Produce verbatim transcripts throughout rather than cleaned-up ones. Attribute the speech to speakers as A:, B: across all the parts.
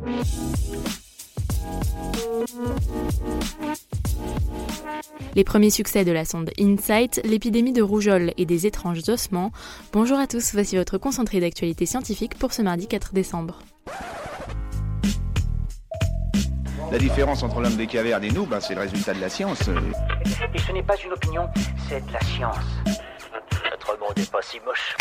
A: Les premiers succès de la sonde InSight, l'épidémie de rougeole et des étranges ossements. Bonjour à tous, voici votre concentré d'actualité scientifique pour ce mardi quatre décembre.
B: La différence entre l'homme des cavernes et nous, ben, c'est le résultat de la science.
C: Et ce n'est pas une opinion, c'est de la science. Notre monde n'est pas si moche.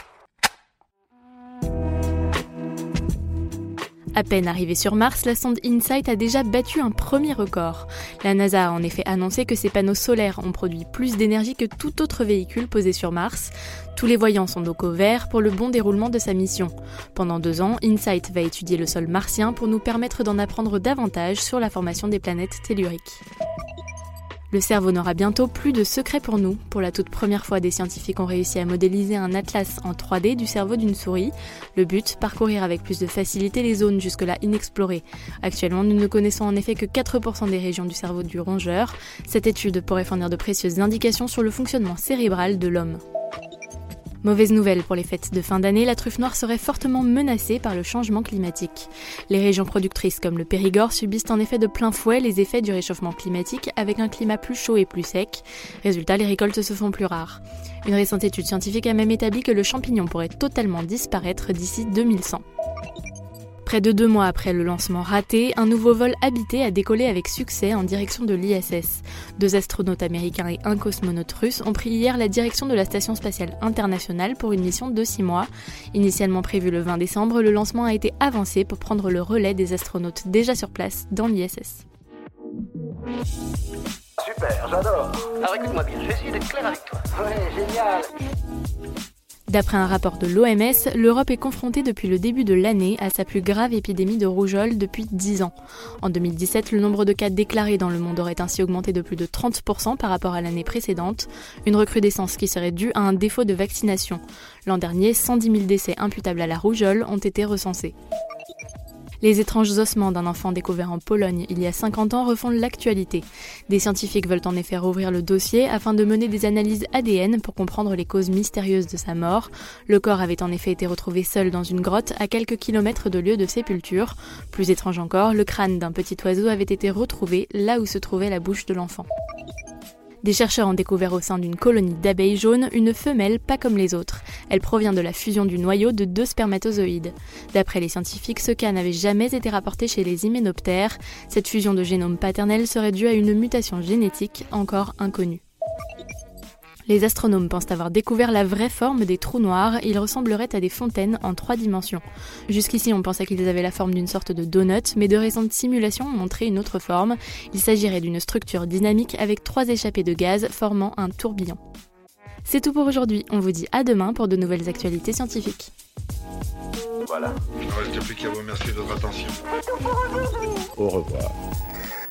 A: À peine arrivée sur Mars, la sonde InSight a déjà battu un premier record. La NASA a en effet annoncé que ses panneaux solaires ont produit plus d'énergie que tout autre véhicule posé sur Mars. Tous les voyants sont donc au vert pour le bon déroulement de sa mission. Pendant deux ans, InSight va étudier le sol martien pour nous permettre d'en apprendre davantage sur la formation des planètes telluriques. Le cerveau n'aura bientôt plus de secret pour nous. Pour la toute première fois, des scientifiques ont réussi à modéliser un atlas en trois D du cerveau d'une souris. Le but, parcourir avec plus de facilité les zones jusque-là inexplorées. Actuellement, nous ne connaissons en effet que quatre pour cent des régions du cerveau du rongeur. Cette étude pourrait fournir de précieuses indications sur le fonctionnement cérébral de l'homme. Mauvaise nouvelle pour les fêtes de fin d'année, la truffe noire serait fortement menacée par le changement climatique. Les régions productrices comme le Périgord subissent en effet de plein fouet les effets du réchauffement climatique avec un climat plus chaud et plus sec. Résultat, les récoltes se font plus rares. Une récente étude scientifique a même établi que le champignon pourrait totalement disparaître d'ici deux mille cent. Près de deux mois après le lancement raté, un nouveau vol habité a décollé avec succès en direction de l'I S S. Deux astronautes américains et un cosmonaute russe ont pris hier la direction de la Station spatiale internationale pour une mission de six mois. Initialement prévu le vingt décembre, le lancement a été avancé pour prendre le relais des astronautes déjà sur place dans l'I S S.
C: Super, j'adore. Alors écoute-moi bien, je vais essayer d'être clair avec toi. Ouais, génial.
A: D'après un rapport de l'O M S, l'Europe est confrontée depuis le début de l'année à sa plus grave épidémie de rougeole depuis dix ans. En deux mille dix-sept, le nombre de cas déclarés dans le monde aurait ainsi augmenté de plus de trente pour cent par rapport à l'année précédente, une recrudescence qui serait due à un défaut de vaccination. L'an dernier, cent dix mille décès imputables à la rougeole ont été recensés. Les étranges ossements d'un enfant découvert en Pologne il y a cinquante ans refont l'actualité. Des scientifiques veulent en effet rouvrir le dossier afin de mener des analyses A D N pour comprendre les causes mystérieuses de sa mort. Le corps avait en effet été retrouvé seul dans une grotte à quelques kilomètres de lieu de sépulture. Plus étrange encore, le crâne d'un petit oiseau avait été retrouvé là où se trouvait la bouche de l'enfant. Des chercheurs ont découvert au sein d'une colonie d'abeilles jaunes une femelle pas comme les autres. Elle provient de la fusion du noyau de deux spermatozoïdes. D'après les scientifiques, ce cas n'avait jamais été rapporté chez les hyménoptères. Cette fusion de génome paternel serait due à une mutation génétique encore inconnue. Les astronomes pensent avoir découvert la vraie forme des trous noirs. Ils ressembleraient à des fontaines en trois dimensions. Jusqu'ici, on pensait qu'ils avaient la forme d'une sorte de donut, mais de récentes simulations ont montré une autre forme. Il s'agirait d'une structure dynamique avec trois échappées de gaz formant un tourbillon. C'est tout pour aujourd'hui. On vous dit à demain pour de nouvelles actualités scientifiques.
D: Voilà. Il ne reste plus qu'à vous remercier de votre attention.
B: Au revoir.